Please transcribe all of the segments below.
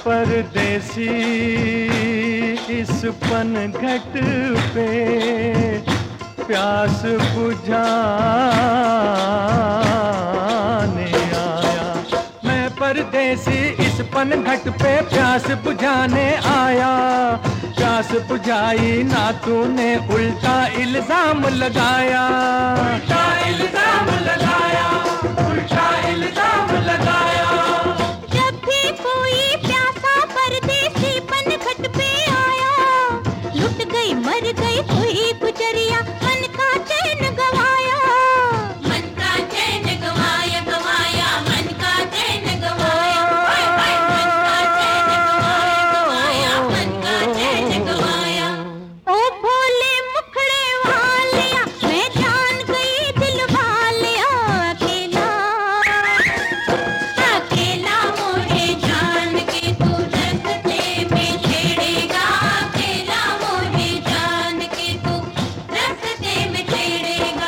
परदेसी इस पनघट पे प्यास बुझाने आया। मैं परदेसी इस पनघट पे प्यास बुझाने आया। प्यास बुझाई ना तूने उल्टा इल्जाम लगाया। उल्टा इल्जाम लगाया, उल्टा इल्जाम लगाया। जब भी कोई प्यासा परदेसी पनघट पे आया, लुट गई मर गई कोई गुजरिया, मन का चैन गवाया। मन का चैन गवाया गवाया, मन का चैन गवाया। हाय हाय मन का चैन गवाया गवाया, मन का चैन गवाया। ओ भोले मुखड़े वालिया, मैं जान गई दिल वालिया। अकेला अकेला मोहे जान के तू रस्ते में छेड़ेगा। अकेला मोहे जान के तू रस्ते में छेड़ेगा।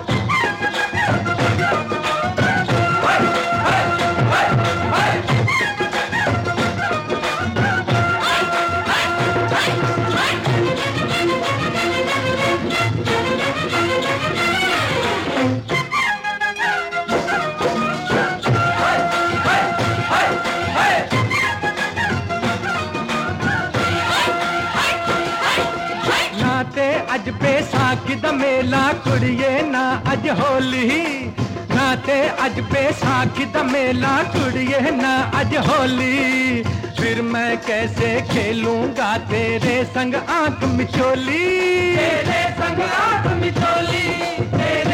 नाते अज बैसाखी दा मेला कुड़िए ना अज होली। नाते अज बैसाखी दा मेला कुड़िए ना अज होली। फिर मैं कैसे खेलूंगा तेरे संग आंख मिचोली। तेरे संग आंख मिचोली, तेरे